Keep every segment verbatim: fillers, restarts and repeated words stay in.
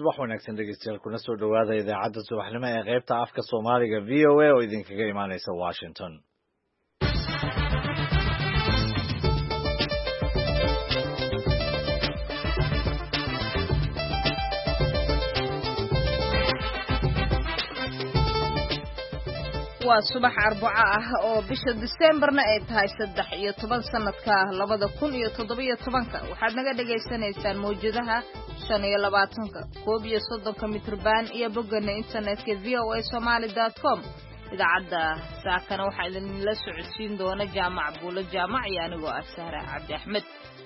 subax wanaagsan dhegeystayaal kuna soo dhawaada idaacadda subaxnimo ee qaybta afka Soomaaliga V O A oo idinkaga imaaneysa Washington. waa subax arbaco ah oo bisha Decemberna ay tahay saddex iyo toban sanadka labada kun iyo toddoba iyo tobanka waxaad naga dhageysanaysaan mowjadaha shan iyo labaatanka koob iyo soddonka mitrban iyo bogana internetka v o a somali dot com idaacadda saakana waxaa idinla socodsiin doona jaamac buulo jaamac iyo anigoo ah Sahra Cabdi Axmed.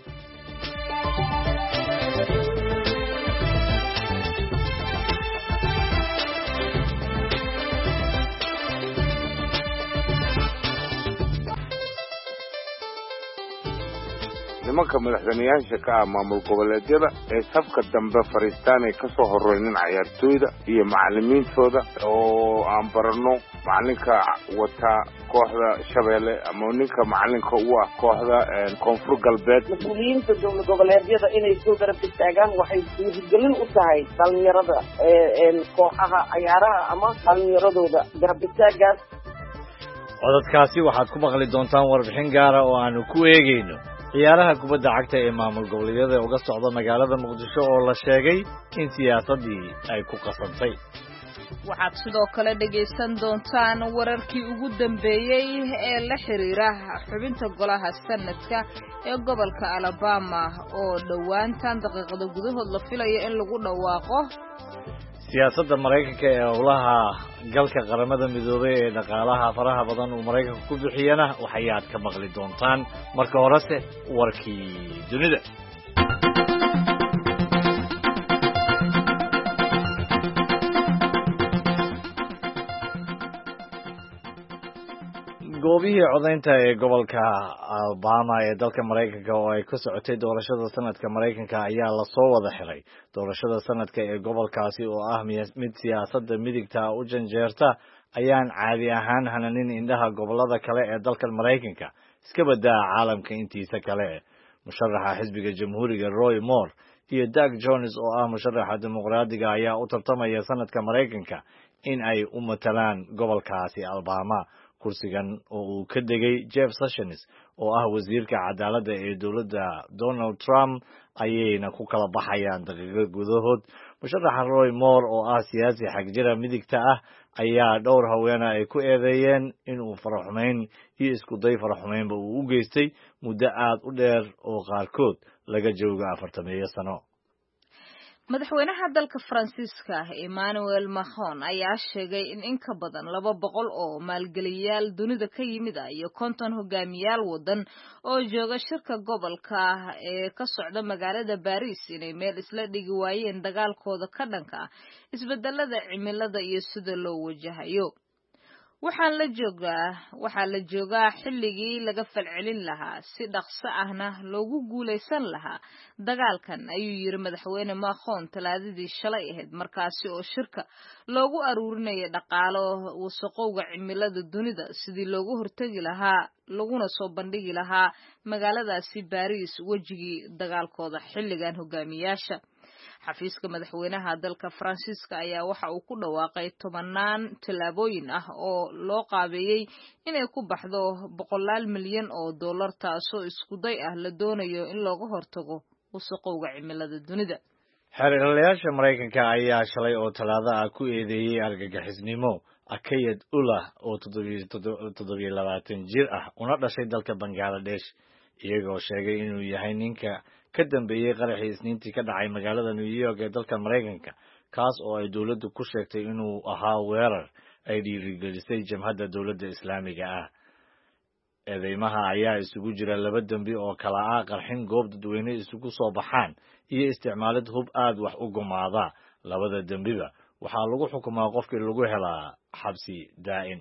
nimanka madaxweynayaasha ka ah maamul goboleedyada ee safka dambe fariistaan ay ka soo horreeyeen ciyaartooyda iyo macallimiintooda oo aan barano macalinka wata kooxda Shabeelle ama ninka macalinka u ah kooxda Koonfur Galbeed. mas'uuliyiinta dowlad goboleedyada inay soo garab istaagaan waxay dhiirigelin u tahay dhalinyarada ee kooxaha ciyaaraha ama dhalinyaradooda garab istaagaas. codadkaasi waxaad ku maqli doontaan warbixin gaara oo aanu ku eegayno ciyaaraha kubadda cagta ee maamul goboleedyada uga socda magaalada Muqdisho oo la sheegay in siyaasadii ay ku qasantay. waxaad sidoo kale dhageysan doontaan wararkii ugu dambeeyay ee la xiriira xubinta golaha sanadka ee gobolka Alabama oo dhawaantan daqiiqada gudahood la filayo in lagu dhawaaqo. siyaasadda Mareykanka ee howlaha galka qaramada midoobay ee dhaqaalaha faraha badan uu Mareykanku ku bixiyana waxaad ka maqli doontaan marka horese warkii dunida. goobihii codaynta ee gobolka Alabama ee dalka Mareykanka oo ay ka socotay doorashada sanadka Mareykanka ayaa la soo wada xiray. doorashada sanadka ee gobolkaasi oo ah mid siyaasadda midigta u janjeerta ayaan caadi ahaan hananin indhaha gobolada kale ee dalka Mareykanka iska badaa caalamka intiisa kale. musharaxa xisbiga jamhuuriga Roy Moore iyo Doug Jones oo ah musharaxa dimuqraadiga ayaa u tartamaya sanadka Mareykanka in ay u matalaan gobolkaasi Alabama. kursigan oo uu ka degay Jeff Sessions oo ah wasiirka cadaaladda ee dowladda Donald Trump ayayna ku kala baxayaan daqiiqado gudahood. musharaxa Roy Moore oo ah siyaasi xagjira midigta ah ayaa dhowr haweena ay ku eedeeyeen inuu faraxumeyn iyo isku day faraxumeynba uu u geystay muddo aad u dheer oo qaarkood laga joogo afartameeyo sano. madaxweynaha dalka Faransiiska Emmanuel Macron ayaa sheegay in in ka badan laba boqol oo maalgeliyaal dunida ka yimid iyo konton hogaamiyaal wadan oo jooga shirka gobolka ee ka socda magaalada Paris inay meel isla dhigi waayeen dagaalkooda ka dhanka ah isbedelada cimilada iyo sida loo wajahayo. waxaan la joogaa waxaa la joogaa xilligii laga falcelin lahaa si dhaqso ahna loogu guuleysan lahaa dagaalkan ayuu yiri madaxweyne Macron talaadadii shalay ahayd markaasi oo shirka loogu aruurinayay dhaqaalo wasaqowga cimilada dunida sidii loogu hortagi lahaa laguna soo bandhigi lahaa magaaladaasi Paris wajigii dagaalkooda xilligan hogaamiyaasha. xafiiska madaxweynaha dalka Faransiiska ayaa waxa uu ku dhawaaqay tobanaan tallaabooyin ah oo loo qaabeeyay inay ku baxdo boqolaal milyan oo dollar taasoo isku day ah la doonayo in looga hortago wasaqowga cimilada dunida. xeerarlayaasha Mareykanka ayaa shalay oo talaado ah ku eedeeyay argagixisnimo Akayed Ullah oo toddoba iyo labaatan jir ah una dhashay dalka Bangladesh iyagoo sheegay inuu yahay ninka ka dambeeyay qaraxii Isniintii ka dhacay magaalada New York ee dalka Mareykanka kaas oo ay dawladdu ku sheegtay inuu ahaa weerar ay dhiirigelisay jamhadda dawladda Islaamiga ah. eedeymaha ayaa isugu jira laba dambi oo kala ah qarxin goob dadweyne isugu soo baxaan iyo isticmaalid hub aad wax u gumaada. labada dambiba waxaa lagu xukumaa qofkii lagu helaa xabsi daa'im.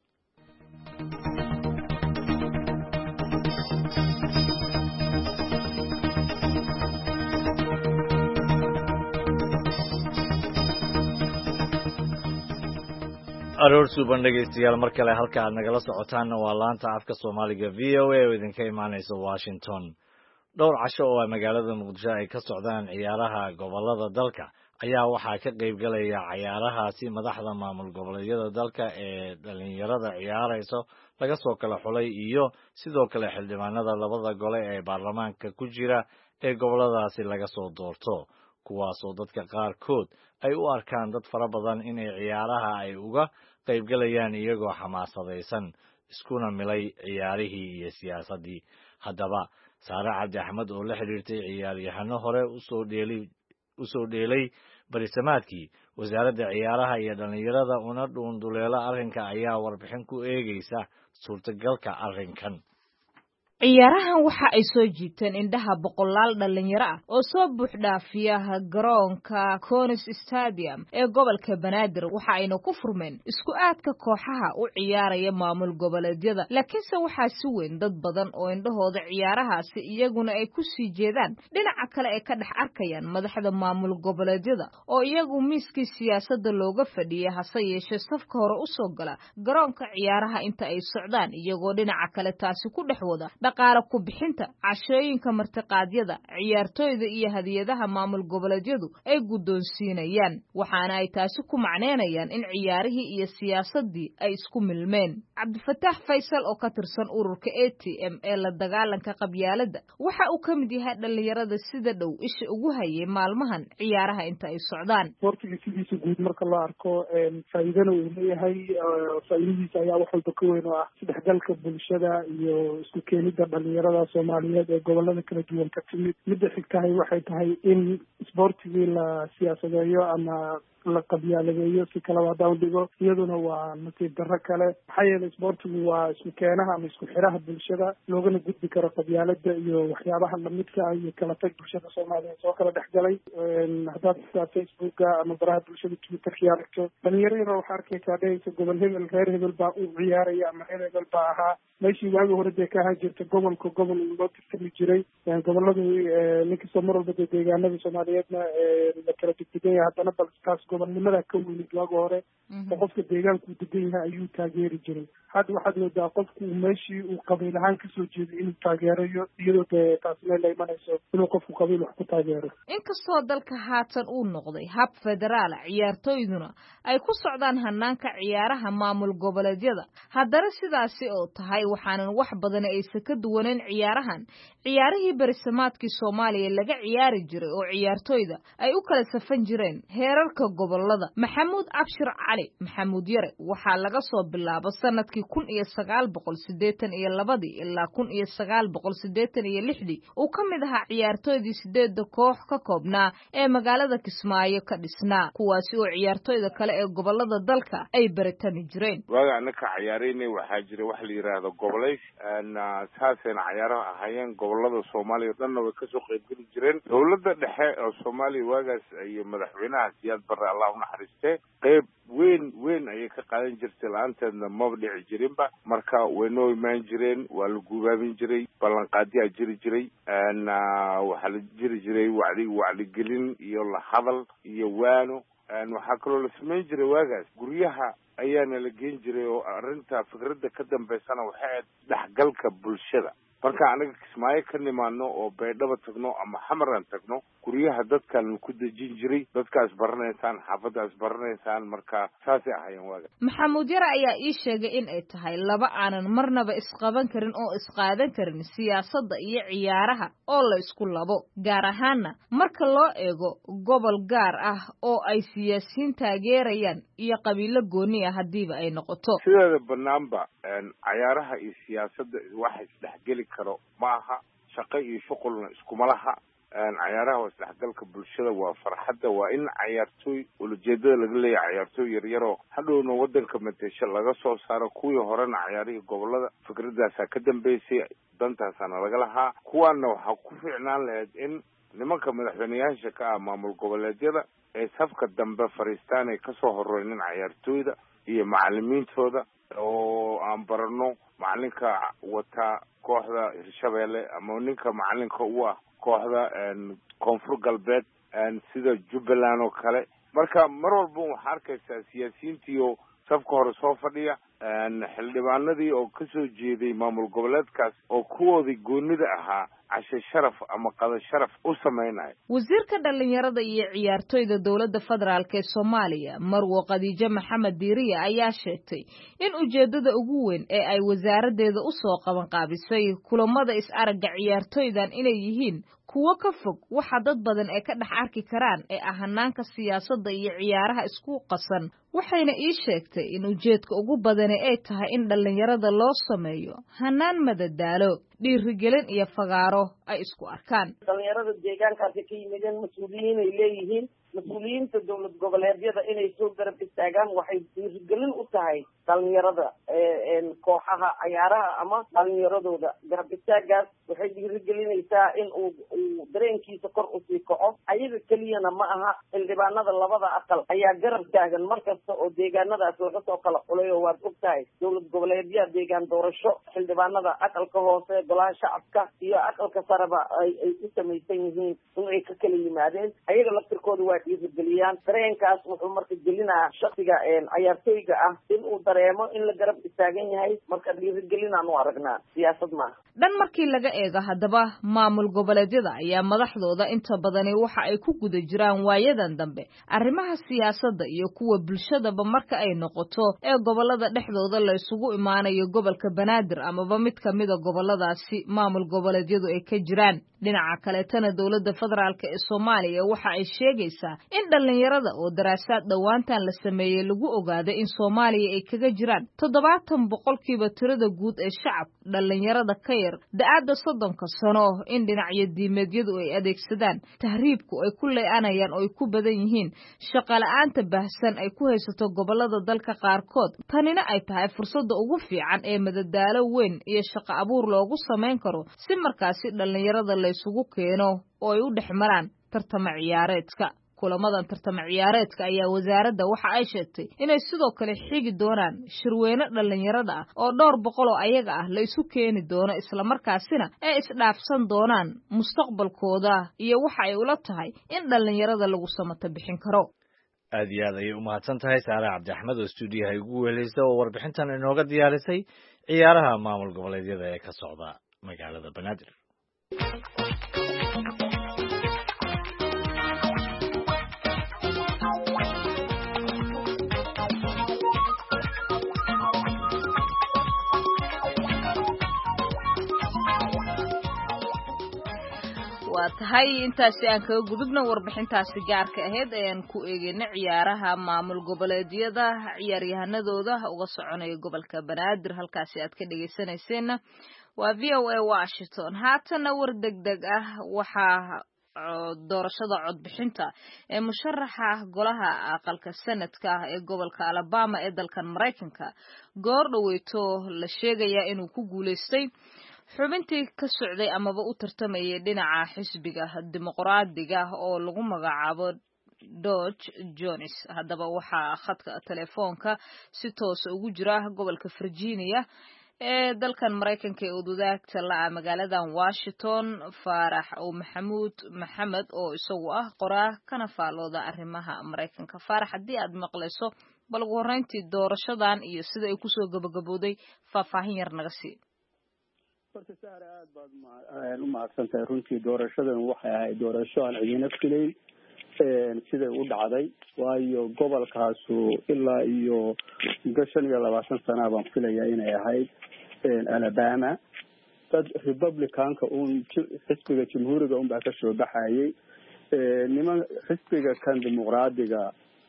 aroor suuban dhegeystayaal mar kale halka aad nagala socotaanna waa laanta afka Soomaaliga V O A oo idinka imaanaysa Washington. dhowr casho oo magaalada Muqdisho ay ka socdaan ciyaaraha gobolada dalka ayaa waxaa ka qayb galaya cayaarahaasi madaxda maamul goboleedyada dalka ee dhalinyarada ciyaarayso laga soo kala xulay iyo sidoo kale xildhibaanada labada gole ee baarlamaanka ku jira ee goboladaasi laga soo doorto kuwaasoo dadka qaarkood ay u arkaan dad fara badan inay ciyaaraha ay uga qayb galayaan iyagoo xamaasadaysan iskuna milay ciyaarihii iyo siyaasaddii haddaba saare cabdi axmed oo la xidhiirtay ciyaaryahano hore usoo dheelay usoo dheelay barisamaadkii wasaaradda ciyaaraha iyo dhalinyarada una dhuunduleela arrinka ayaa warbixin ku eegaysa suurtagalka arrinkan ciyaarahan waxa ay soo jiiteen indhaha boqolaal dhalinyaro ah oo soo buux dhaafiya garoonka Conis Stadium ee gobolka Banaadir waxa ayna ku furmeen isku aadka kooxaha u ciyaaraya maamul goboleedyada laakiinse waxaa si weyn dad badan oo indhahooda ciyaarahaasi iyaguna ay ku sii jeedaan dhinaca kale ay ka dhex arkayaan madaxda maamul goboleedyada oo iyagu miiskii siyaasadda looga fadhiyay hase yeeshee safka hore u soo gala garoonka ciyaaraha inta ay socdaan iyagoo dhinaca kale taasi ku dhex wada dhaqaale ku bixinta cashooyinka martiqaadyada ciyaartooyda iyo hadiyadaha maamul goboleedyadu ay guddoonsiinayaan waxaana ay taasi ku macneynayaan in ciyaarihii iyo siyaasadii ay isku milmeen cabdifataax faysal oo ka tirsan ururka A T M ee la dagaalanka qabyaaladda waxa uu ka mid yahay dhalinyarada sida dhow isha ugu hayay maalmahan ciyaaraha inta ay socdaan sportiga sidiisa guud marka loo arko faa'iidana uu leeyahay faa'iidadiisa ayaa wax walba ka weyn oo ah isdhexgalka bulshada iyo isku keenida dhalinyarada Soomaaliyeed ee gobolada kala duwan ka timid midda xigtahay waxay tahay in sportigii la siyaasadeeyo ama la qabyaaladeeyo si kala wadaan dhigo iyaduna waa natiib darro kale maxaa yeelay sportigu waa isku keenaha ama isku xiraha bulshada loogana gudbi karo qabyaalada iyo waxyaabaha lamidka ah iyo kala tag bulshada Soomaaliyeed soo kala dhexgalay haddaad xitaa Facebooka ama baraha bulshada Twitterka aragto dhalinyarada waxaa arkaysaa dhaysa gobol hebel reer hebel baa u ciyaaraya ama reer hebel baa ahaa meeshii waagi hore dee ka ahaan jirta gobolka gobol loo tirtami jiray goboladu ninkastoo mar walba dee deegaanada Soomaaliyeedna la kala degdegan yahay haddana bal taas gobolnimada ka weynid waaga hore oo qofka deegaanku degan yahay ayuu taageeri jiray hadda waxaad moodaa qofku meeshii uu qabiil ahaan kasoo jeeday inuu taageerayo iyadoo dee taas meel la imanayso inuu qofku qabiil wax ku taageero inkastoo dalka haatan uu noqday hab federaal ciyaartooyduna ay ku socdaan hanaanka ciyaaraha maamul goboleedyada haddana sidaasi oo tahay waxaanan wax badan aysan ka duwaneyn ciyaarahan ciyaarihii barisamaadkii Soomaaliya laga ciyaari jiray oo ciyaartooyda ay u kala safan jireen heerarka gobolada maxamuud abshir cali maxamuud yare waxaa laga soo bilaabo sanadkii kun iyo sagaal boqol siddeetan iyo laba ilaa kun iyo sagaal boqol siddeetan iyo lix uu ka mid ahaa ciyaartooydii sideedda koox ka koobnaa ee magaalada Kismaayo ka dhisnaa kuwaasi oo ciyaartooyda kale ee gobolada dalka ay baratami jireen waaga anaka ciyaaraynay waxaa jira wax la yiraahdo goboleys saasayna ciyaaraha ahaayeen gobolada Soomaaliya dhanna way ka soo qayb geli jireen dawladda dhexe oo Soomaaliya waagaas iyo madaxweynaha Siyaad Barre Allah u naxariistay qayb weyn weyn ayay ka qaadan jirtay laanteedna ma dhici jirinba marka way noo imaan jireen waa la guubaabin jiray ballanqaadiyaa jiri jiray waxaa la jiri jiray wacdi wacdi gelin iyo la hadal iyo waano waxaa kaloo la samayn jiray waagaas guryaha ayaana la geen jiray oo arrinta fikradda ka dambaysana waxay ahayd dhexgalka bulshada marka anaga Kismaayo ka nimaano oo Baydhabo tagno ama Xamaran tagno guryaha dadkan ku dejin jiray dadkaas baranaysaan xaafadaas baranaysaan marka saasay ahaayeen waaga maxamuud yare ayaa ii sheegay in ay tahay laba aanan marnaba isqaban karin oo isqaadan karin siyaasadda iyo ciyaaraha oo la isku labo gaar ahaanna marka loo eego gobol gaar ah oo ay siyaasiyiin taageerayaan iyo qabiilo gooni ah hadiiba ay noqoto sideeda banaanba ciyaaraha iyo siyaasadda waxa isdhexgeli karo maaha shaqo iyo shuqulna iskuma laha ciyaaraha waa isdhexgalka bulshada waa farxadda waa in ciyaartooy ujeedada laga leeyahay ciyaartooy yaryaroo hadhowna waddanka matesha laga soo saaro kuwii horena ciyaarihii gobolada fikradaasaa ka dambeysay dantaasana laga lahaa kuwaana waxaa ku fiicnaan lahayd in nimanka madaxweyneyaasha ka ah maamul goboleedyada ee safka dambe fariistaan ay kasoo horeynin ciyaartooyda iyo macalimiintooda oo aan barano macalinka wata kooxda Hirshabeelle ama ninka macalinka u ah kooxda koonfur galbeed sida Jubbaland oo kale marka mar walba waxa arkaysaa siyaasiyiintii oo safka hore soo fadhiya xildhibaanadii oo ka soo jeeday maamul goboleedkaas oo kuwoodii goonida ahaa cashe sharaf ama qada sharaf u samaynayo. wasiirka dhalinyarada iyo ciyaartoyda dowladda federaalk ee Soomaaliya Marwo Khadiija Maxamed Diiriye ayaa sheegtay in ujeedada ugu weyn ee ay wasaaraddeeda u soo qaban qaabisay kulamada is aragga ciyaartoydan inay yihiin kuwa ka fog waxa dad badan ee ka dhex arki karaan ee ah hanaanka siyaasadda iyo ciyaaraha isku qasan waxayna ii sheegtay in ujeedka ugu badan ay tahay in dhalinyarada loo sameeyo hanaan madadaalo dhiirigelin iyo fagaaro ay isku arkaan. dhalinyarada deegaankaasi ka yimideen mas-uuliyiin ay leeyihiin mas-uuliyiinta dowlad goboleedyada inay soo garab istaagaan waxay dhiirigelin u tahay dhalinyarada kooxaha ciyaaraha ama dhalinyaradooda garab istaagaas waxay dhiirigelinaysaa in uu uu dareenkiisa kor usii kaco. ayaga keliyana ma aha xildhibaanada labada aqal ayaa garab taagan markasta oo deegaanadaas laga soo kala xulay oo waad og tahay dowlad goboleedyaha deegaan doorasho xildhibaanada aqalka hoose golaha shacabka iyo aqalka sareba ay ay u samaysan yihiin in ay ka kala yimaadeen. ayaga laftirkooda waa dhiirigeliyaan. dareenkaas wuxuu marka gelinayaa shaksiga ciyaartooyga ah in uu dareemo in la garab istaagan yahay. marka dhiirigelinaan u aragnaa siyaasad maaha. dhan markii laga eego haddaba maamul goboleedyada ayaa madaxdooda inta badani waxa ay ku guda jiraan waayadan dambe arrimaha siyaasadda iyo kuwa bulshadaba marka ay noqoto ee gobolada dhexdooda la isugu imaanayo gobolka Banaadir amaba mid ka mid ah goboladaasi maamul goboleedyadu ay ka jiraan. dhinaca kaleetana dowladda federaalk ee Soomaaliya waxa ay sheegaysaa in dhalinyarada oo daraasaad dhawaantan la sameeyay lagu ogaaday in Soomaaliya ay kaga jiraan toddobaatan boqolkiiba tirada guud ee shacab dhalinyarada ka yar da'ada soddonka sano in dhinacyo diimeedyadu ay adeegsadaan tahriibku ay ku leeyanayaan oo ay ku badan yihiin shaqo la'aanta baahsan ay ku haysato gobolada dalka qaarkood. tanina ay tahay fursadda ugu fiican ee madadaalo weyn iyo shaqo abuur loogu samayn karo si markaasi dhalinyarada la isugu keeno oo ay u dhex maraan tartama ciyaareedka. kulamadan tartama ciyaareedka ayaa wasaaradda waxa ay sheegtay inay sidoo kale xigi doonaan shirweyne dhalinyarada ah oo dhowr boqol oo ayaga ah la isu keeni doono isla markaasina ay isdhaafsan doonaan mustaqbalkooda iyo waxa ay ula tahay in dhalinyarada lagu samato bixin karo. aad iyo aad ayay u mahadsan tahay Saare Cabdi Axmed oo stuudiyaha ugu weelaysa oo warbixintan inooga diyaarisay ciyaaraha maamul goboleedyada ee ka socda magaalada Banaadir. waa tahay intaasi aan kaga gudubno warbixintaasi gaarka ahayd ayaan ku eegayna ciyaaraha maamul goboleedyada ciyaaryahanadooda uga soconaya gobolka Banaadir halkaasi aad ka dhageysanayseena waa V O A Washington. haatana war degdeg ah waxaa doorashada codbixinta ee musharaxa golaha aqalka sanadka ee gobolka Alabama ee dalkan Mareykanka goor dhaweeto la sheegaya inuu ku guuleystay xubintii ka socday amaba u tartamayay dhinaca xisbiga dimuqraadiga oo lagu magacaabo Dodge Jones. haddaba waxaa khadka telefoonka si toos ugu jira gobolka Virginia ee dalkan Mareykanka ee wadaagta la magaaladan Washington Faarax oo Maxamuud Maxamed oo isagu ah qoraa kana faalooda arrimaha Mareykanka. Faarax haddii aad maqlayso bal ugu horreyntii doorashadan iyo sida ay kusoo gabagabooday faahfaahin yar naga sii. horta Saare aad baad u mahadsantahay. runtii doorashadan waxay ahayd doorasho aan cidina filayn siday u dhacday waayo gobolkaasu ilaa iyo muddo shan iyo labaatan sana baan filayaa inay ahayd Alabama. dad Republicanka uun xisbiga jamhuuriga un baa ka soo baxayay. niman xisbiga kan dimuqraadiga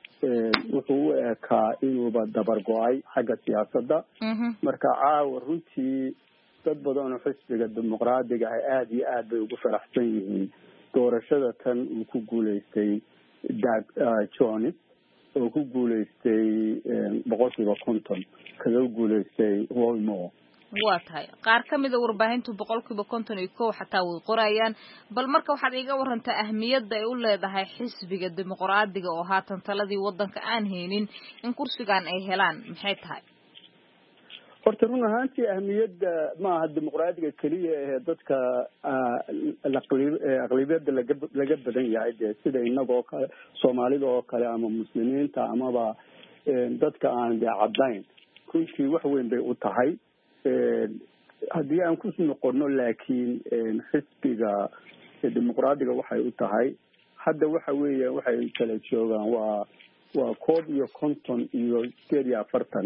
wuxuu u ekaa inuuba dabar go-ay xagga siyaasadda. marka caawa runtii dad badan oo xisbiga dimuqraadiga ah aad iyo aad bay ugu faraxsan yihiin doorashada tan uu ku guuleystay Doug Jones oo ku guuleystay boqolkiiba konton kaga guuleystay Roy Moore. waa tahay qaar ka mid ah warbaahintu boqolkiiba konton iyo kow xataa way qorayaan bal marka waxaad iga warantaa ahmiyadda ay u leedahay xisbiga dimuqraadiga oo haatan taladii wadanka aan haynin in kursigan ay helaan maxay tahay? horta run ahaantii ahmiyadda maaha dimuqraadiga keliya ee dadka aqlabiyadda laga laga badan yahay dee sida inagoo kale soomaalida oo kale ama muslimiinta amaba dadka aan dee caddayn runtii wax weyn bay u tahay haddii aan ku noqono laakiin xisbiga dimuqraadiga waxay u tahay hadda waxa weeya waxay kala joogaan waa waa koob iyo konton iyo sideed iyo afartan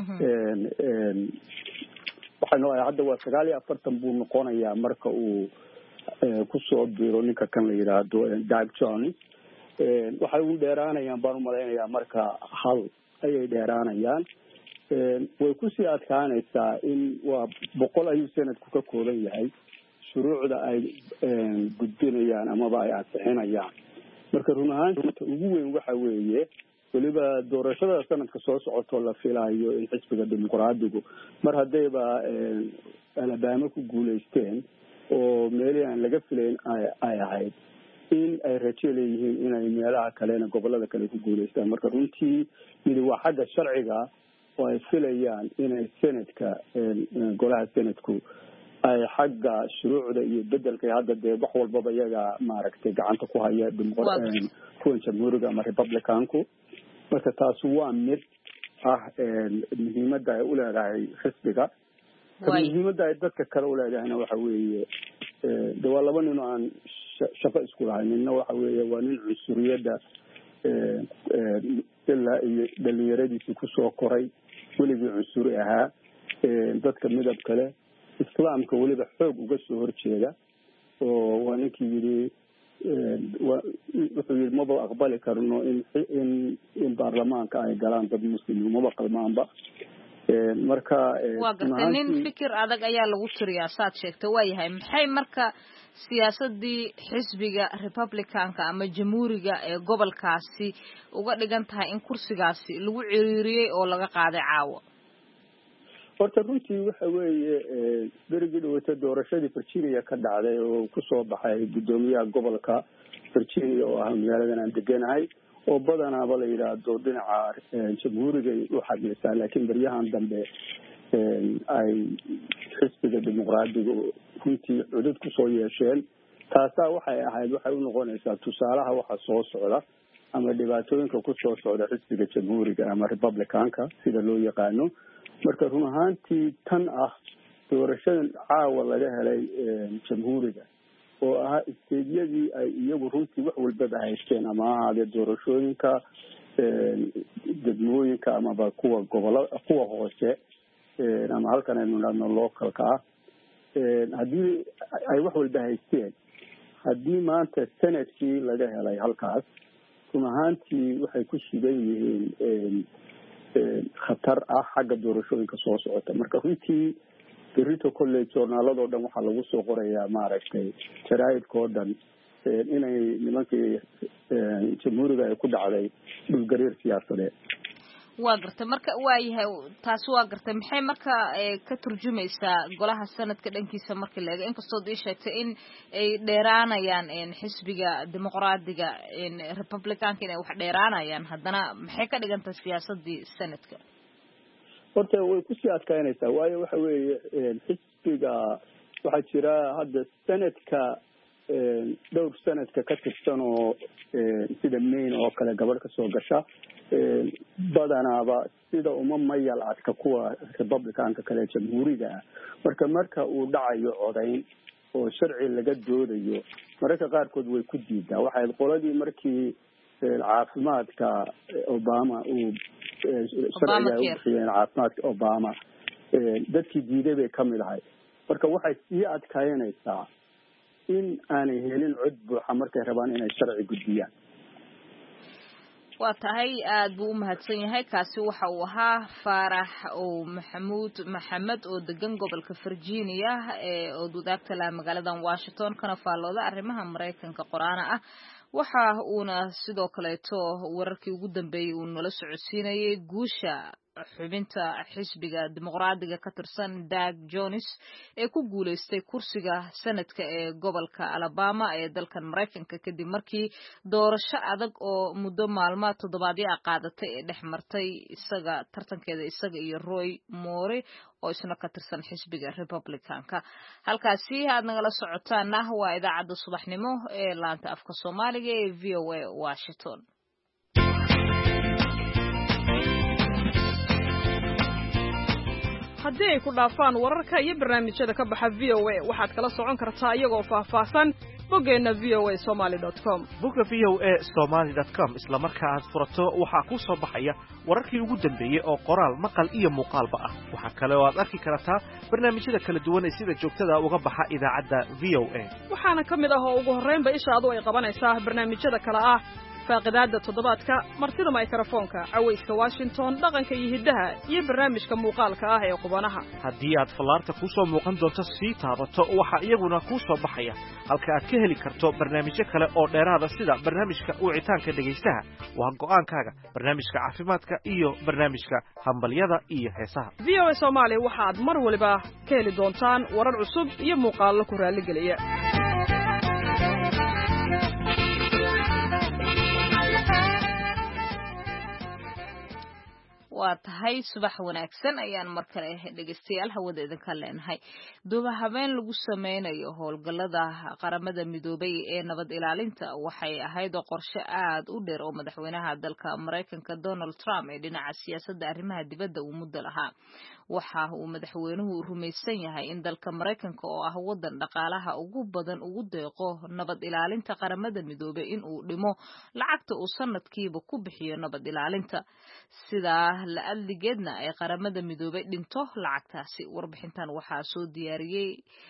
waxaanu hadda waa sagaal iyo afartan buu noqonayaa marka uu kusoo biro ninka kan la yidhaahdo Doug Jones waxay u dheeraanayaan baan umalaynayaa marka hal ayay dheeraanayaan way kusii adkaanaysaa in waa boqol ayuu sanadku ka kooban yahay shuruucda ay gudbinayaan amaba ay ansixinayaan marka run ahaanta ugu weyn waxa weeye weliba doorashada sanadka soo socoto la filayo in xisbiga dimuqraadigu mar haddayba Alabama ku guulaysteen oo meelihii aan laga filayn ay ahayd in ay rajo leeyihiin inay meelaha kalena gobolada kale ku guulaystaan marka runtii mid waa xagga sharciga oo ay filayaan inay senadka golaha senadku ay xagga shuruucda iyo bedelka hadda dee wax walbaba iyaga maaragtay gacanta ku haya kuwan jamhuuriga ama republicanku marka taas waa mid ah muhiimadda ay u leedahay xisbiga muhiimadda ay dadka kale u leedahayna waxa weeye de waa laba nin oo aan shaqo isku lahayn ninna waxa weeye waa nin cunsuriyadda ilaa iyo dhalinyaradiisii kusoo koray weligii cunsuri ahaa dadka midab kale islaamka weliba xoog uga soo horjeeda oo waa ninkii yidhi wuxuu yidhi maba aqbali karno in in in baarlamaanka ay galaan dad muslimiin maba qalmaanba marka waa gartay nin fikir adag ayaa lagu tiriyaa saad sheegtay waa yahay maxay marka siyaasadii xisbiga republicanka ama jamhuuriga ee gobolkaasi uga dhigan tahay in kursigaasi lagu ciriiriyey oo laga qaaday caawa horta runtii waxa weeye berigii dhawata doorashadii Virginia ka dhacday oo kusoo baxay guddoomiyaha gobolka Virginia oo ah magaaladan aan deganahay oo badanaaba la yidhaahdo dhinaca jamhuuriga u xaqiiqsan laakiin baryahan dambe ay xisbiga dimuqraadiga runtii cudud kusoo yeesheen taasaa waxay ahayd waxay u noqonaysaa tusaalaha waxa soo socda ama dhibaatooyinka kusoo socda xisbiga jamhuuriga ama republicanka sida loo yaqaano marka run ahaantii tan ah doorashadan caawa laga helay jamhuuriga oo ahaa isteediyadii ay iyagu runtii wax walbaba haysteen ama ahaadee doorashooyinka degmooyinka amaba kuwa gobola kuwa hoose ama halkan aynu idhaahno localka ah haddii ay wax walba haysteen haddii maanta senadkii laga helay halkaas run ahaantii waxay ku sugan yihiin khatar ah xagga doorashooyinka soo socota marka runtii berito college journaaladoo dhan waxaa lagu soo qorayaa maaragtay jaraa'idka oo dhan inay nimankii jamhuuriga ay ku dhacday dhulgariir siyaasadeed waa gartay marka waa yahay taasi waa gartay maxay marka ka turjumaysaa golaha sanadka dhankiisa marka la eego inkastoo ii sheegtay in ay dheeraanayaan xisbiga dimuqraadiga republicanka inay wax dheeraanayaan haddana maxay ka dhigan tahay siyaasadii sanadka horta way kusii adkaynaysaa waayo waxa weeye xisbiga waxaa jira hadda sanadka dhowr sanadka ka tirsan oo sida Maine oo kale gabadh ka soo gasha badanaaba sida uma mayal adka kuwa republicanka kale jamhuuriga marka marka uu dhacayo codayn oo sharci laga doodayo mararka qaarkood way ku diidaa waxay qoladii markii caafimaadka Obama uu sharciga u bixiyeen caafimaadka Obama dadkii diiday bay ka mid ahay marka waxay sii adkaynaysaa in aanay helin cod buuxa markay rabaan inay sharci gudbiyaan waa tahay aad buu u mahadsan yahay kaasi waxa uu ahaa Faarax oo Maxamuud Maxamed oo degan gobolka Virginia ee oo wadaagta la magaaladan Washington kana faalooda arrimaha Mareykanka qoraana ah waxa uuna sidoo kaleeto wararkii ugu dambeeyay uu nala socodsiinayay guusha xubinta xisbiga dimuqraadiga ka tirsan Doug Jones ee ku guuleystay kursiga sanadka ee gobolka Alabama ee dalkan Mareykanka kadib markii doorasho adag oo muddo maalmo toddobaadyo ah qaadatay ee dhexmartay isaga tartankeeda isaga iyo Roy Moore oo isna ka tirsan xisbiga Republicanka halkaasi aad nagala socotaana waa idaacadda subaxnimo ee laanta afka Soomaaliga ee V O A Washington. haddii ay ku dhaafaan wararka iyo barnaamijyada ka baxa v o a waxaad kala socon kartaa iyagoo faahfaahsan boggeenna v o a somaly dot com bogga v o a somaly dot com isla marka aad furato waxaa kuu soo baxaya wararkii ugu dambeeyey oo qoraal maqal iyo muuqaalba ah. waxaa kale oo aad arki kartaa barnaamijyada kala duwan ee sida joogtada uga baxa idaacadda v o a waxaana ka mid ah oo ugu horraynba ishaadu ay qabanaysaa barnaamijyada kale ah faaqidaadda toddobaadka, martida mikrofoonka, cawayska Washington, dhaqanka iyo hiddaha iyo barnaamijka muuqaalka ah ee qubanaha. haddii aad fallaarta ku soo muuqan doonto sii taabato waxa iyaguna kuu soo baxaya halka aad ka heli karto barnaamijyo kale oo dheeraada sida barnaamijka wicitaanka dhegaystaha, waa go'aankaaga, barnaamijka caafimaadka iyo barnaamijka hambalyada iyo heesaha. v o a Soomaali waxaad mar waliba ka heli doontaan warar cusub iyo muuqaallo ku raaligeliya. waa tahay subax wanaagsan ayaan mar kale dhegeystayaal hawada idinka leenahay. duuba habeen lagu sameynayo howlgallada qaramada midoobay ee nabad ilaalinta waxay ahayd qorshe aad u dheer oo madaxweynaha dalka Mareykanka Donald Trump ee dhinaca siyaasadda arrimaha dibadda uu muddo lahaa. waxa uu madaxweynuhu rumaysan yahay in dalka Mareykanka oo ah wadan dhaqaalaha ugu badan ugu deeqo nabad ilaalinta qaramada midoobay in uu dhimo lacagta uu sanadkiiba ku bixiyo nabad ilaalinta, sida la adligeedna ay qaramada midoobay dhinto lacagtaasi. warbixintan waxaa soo diyaariyey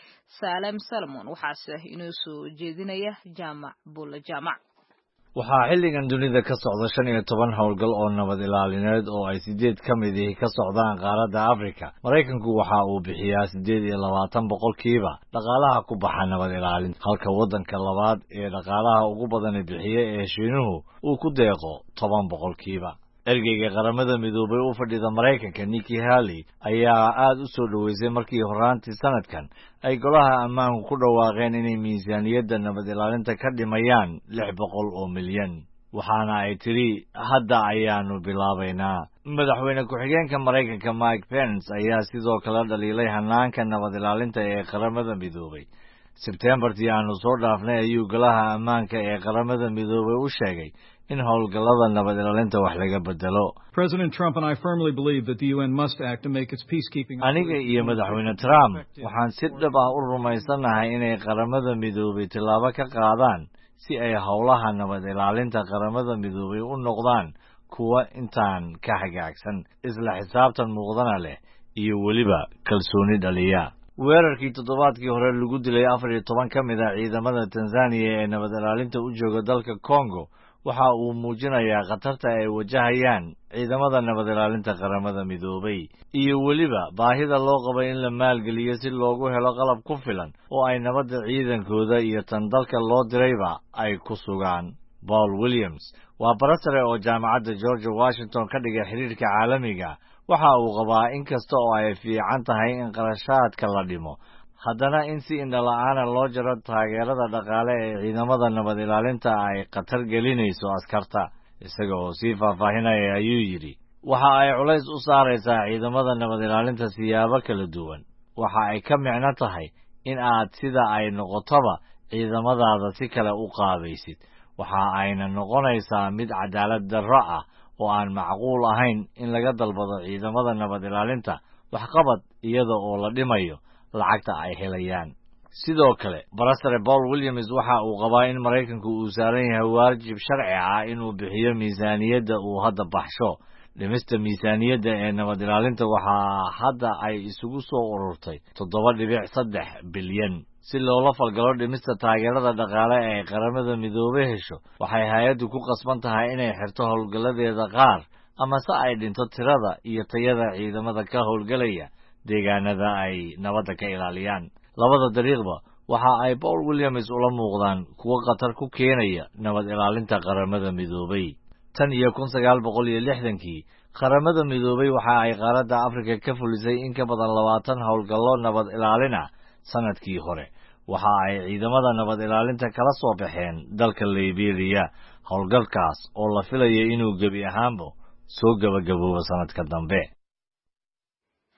Salem Salmon waxaase inoo soo jeedinaya Jaamac Bulla Jaamac. waxaa xilligan dunida ka socda shan iyo toban howlgal oo nabad ilaalineed oo ay sideed ka mid ihi ka socdaan qaaradda Afrika. Mareykanku waxa uu bixiyaa sideed iyo labaatan boqolkiiba dhaqaalaha ku baxa nabad ilaalinta, halka waddanka labaad ee dhaqaalaha ugu badan bixiya ee Shiinuhu uu ku deeqo toban boqolkiiba. ergeyga qaramada midoobay u fadhida Mareykanka Nikki Haley ayaa aad u soo dhaweysay markii horaantii sanadkan ay golaha ammaanku ku dhawaaqeen inay miisaaniyadda nabad ilaalinta ka dhimayaan lix boqol oo milyan. waxaana ay tiri hadda ayaanu bilaabaynaa. madaxweyne ku-xigeenka Mareykanka Mike Pence ayaa sidoo kale dhaliilay hanaanka nabad ilaalinta ee qaramada midoobay. Sebtembartii aanu soo dhaafnay ayuu golaha ammaanka ee qaramada midoobay u sheegay in howlgallada nabad ilaalinta wax laga bedelo. President Trump and I firmly believe that the U N must act to make its peacekeeping. aniga iyo madaxweyne Trump waxaan si dhab ah u rumaysanahay inay qaramada midoobay tilaabo ka qaadaan si ay howlaha nabad ilaalinta qaramada midoobay u noqdaan kuwa intaan ka hagaagsan, isla xisaabtan muuqdana leh iyo weliba kalsooni dhaliya. weerarkii toddobaadkii hore lagu dilay afar iyo toban ka mid ah ciidamada Tanzania ee nabad ilaalinta u jooga dalka Congo waxa uu muujinayaa khatarta ay wajahayaan ciidamada nabad ilaalinta qaramada midoobay iyo weliba baahida loo qabo in la maalgeliyo si loogu helo qalab ku filan oo ay nabadda ciidankooda iyo tan dalka loo dirayba ay ku sugaan. Paul Williams waa barasare oo jaamacadda George Washington ka dhigay xiriirka caalamiga. waxa uu qabaa in kasta oo ay fiican tahay in qarashaadka la dhimo, haddana in si indhala-aana loo jaro taageerada dhaqaale ee ciidamada nabad ilaalinta ay khatar gelinayso askarta. isaga oo sii faahfaahinaya ayuu yidhi waxa ay culays u saaraysaa ciidamada nabad ilaalinta siyaabo kala duwan. waxa ay ka micno tahay in aad sida ay noqotoba ciidamadaada si kale u qaabaysid. waxa ayna noqonaysaa mid cadaalad darro ah oo aan macquul ahayn in laga dalbado ciidamada nabad ilaalinta waxqabad iyada oo la dhimayo lacagta ay helayaan. sidoo kale barasare Paul Williams waxa uu qabaa in Mareykanku uu saaran yahay waajib sharci ah inuu bixiyo miisaaniyadda uu hadda baxsho. dhimista miisaaniyadda ee nabad ilaalinta waxaa hadda ay isugu soo ururtay toddoba dhibic saddex bilyan. si loola falgalo dhimista taageerada dhaqaale ee qaramada midoobay hesho, waxay hay-addu ku qasban tahay inay xirto howlgalladeeda qaar ama se ay dhinto tirada iyo tayada ciidamada ka howlgalaya deegaanada ay nabadda ka ilaaliyaan. labada dariiqba waxa ay Paul Williams ula muuqdaan kuwo khatar ku keenaya nabad ilaalinta qaramada midoobay. tan iyo kun sagaal boqol iyo lixdankii qaramada midoobay waxa ay qaaradda Afrika ka fulisay in ka badan labaatan howlgallo nabad ilaalin ah sanadkii hore. waxa ay ciidamada nabad ilaalinta kala soo baxeen dalka Liberia, howlgalkaas oo la filayay inuu gebi ahaanba soo gabagaboobo sanadka dambe.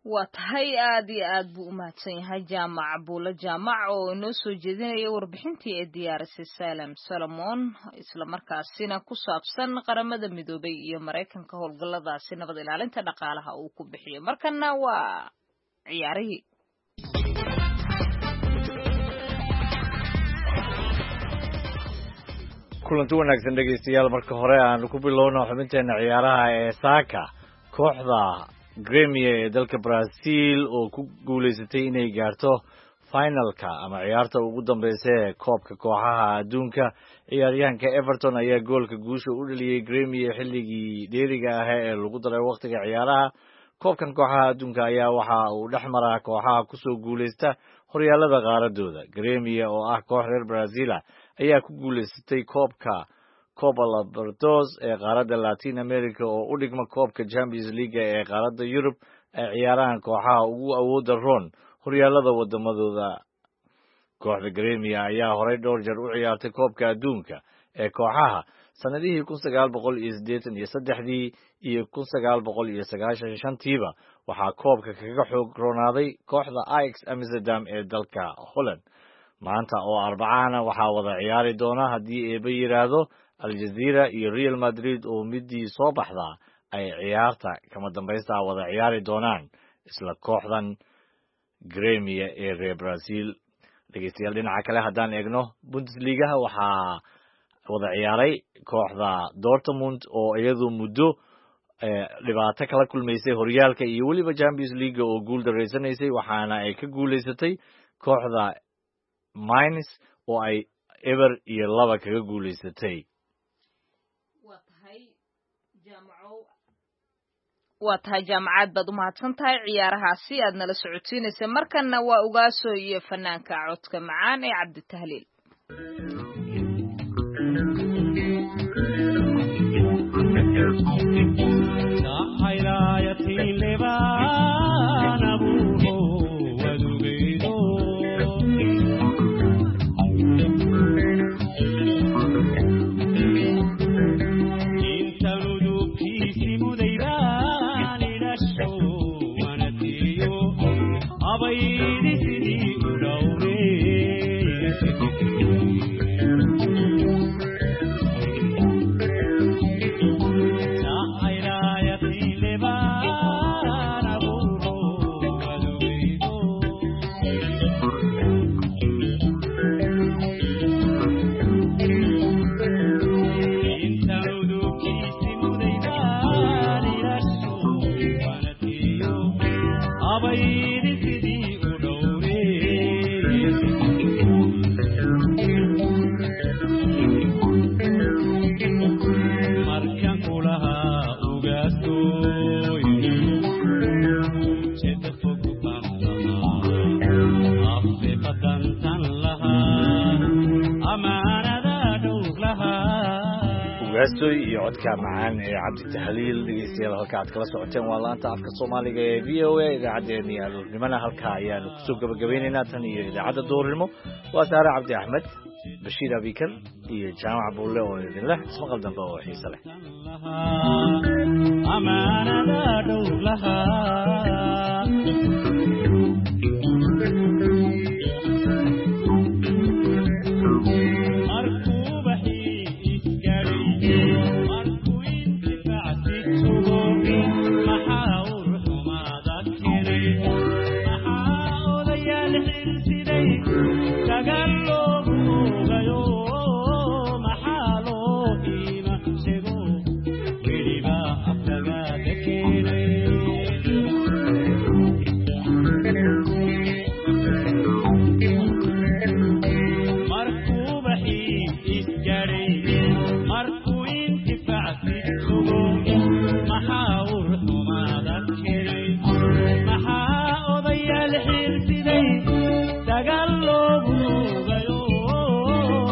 waa tahay aad iyo aad buu u mahadsan yahay jaamac buulo jaamac oo inoo soo jeedinaya warbixintii ee diyaarisay Salem Solomon isla markaasina ku saabsan qaramada midoobay iyo Mareykanka howlgalladaasi nabad ilaalinta dhaqaalaha uu ku bixiyo markana waa ciyaarihii kulanti wanaagsan dhegeystayaal marka hore aan ku bilowno xubinteena ciyaaraha ee saaka kooxda Gremio ee dalka Brazil oo ku guuleysatay inay gaarto finalka ama ciyaarta ugu dambeysay ee koobka kooxaha adduunka ciyaaryahanka Everton ayaa goolka guusha u dhaliyay Gremio xilligii dheeriga ah ee lagu daray waqtiga ciyaaraha koobkan kooxaha adduunka ayaa waxa uu dhexmaraa kooxaha ku soo guuleysta horyaalada qaaradooda Gremio oo ah koox reer Brazil ayaa ku guuleysatay koobka Copa Libertadores ee qaaradda Latin America oo u dhigma koobka Champions League ee qaaradda Europe ee ciyaarahan kooxaha ugu awoodda roon horyaalada wadamadooda kooxda Gremio ayaa horey dhowr jeer u ciyaartay koobka adduunka ee kooxaha sanadihii kun sagaal boqol iyo siddeetan iyo saddexdii iyo kun sagaal boqol iyo sagaashan iyo shantiiba waxaa koobka kaga xoog roonaaday kooxda Ajax Amsterdam ee dalka Holland maanta oo arbacana waxaa wada ciyaari doona haddii eeba yiraahdo Al Jazeera iyo Real Madrid oo midii soo baxda ay ciyaarta kama dambaysta wada ciyaari doonaan isla kooxdan Gremio ee reer Brazil dhegeystayaal dhinaca kale haddaan eegno Bundesliga waxaa wada ciyaaray kooxda Dortmund oo iyadu muddo dhibaato kala kulmaysay horyaalka iyo weliba Champions League oo guul dareysanaysay waxaana ay ka guuleysatay kooxda Mainz oo ay ever iyo laba kaga guuleysatay waa tahay jaamacad baad u mahadsan tahay ciyaarahaasi aad nala socotiinaysa markana waa ugaaso iyo fanaanka codka macaan ee Cabdi Tahliil iyo codka macaan ee Cabdi Tahliil dhegeystayaal halka aad kala socoteen waa laanta afka Soomaaliga ee V O A idaacadeena aroornimada halka ayaanu ku soo gabagabeynayna tan iyo idaacada doornimo waa Saara Cabdi Ahmed Bashiir Abikar iyo Jaamac Buule oo idin leh ismaqal dambe oo xiiso leh amaanada dhowlaha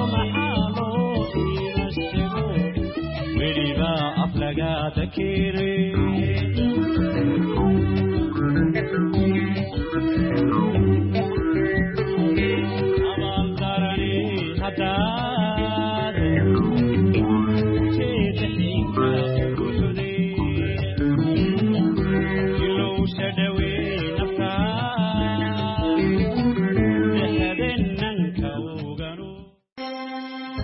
Kiri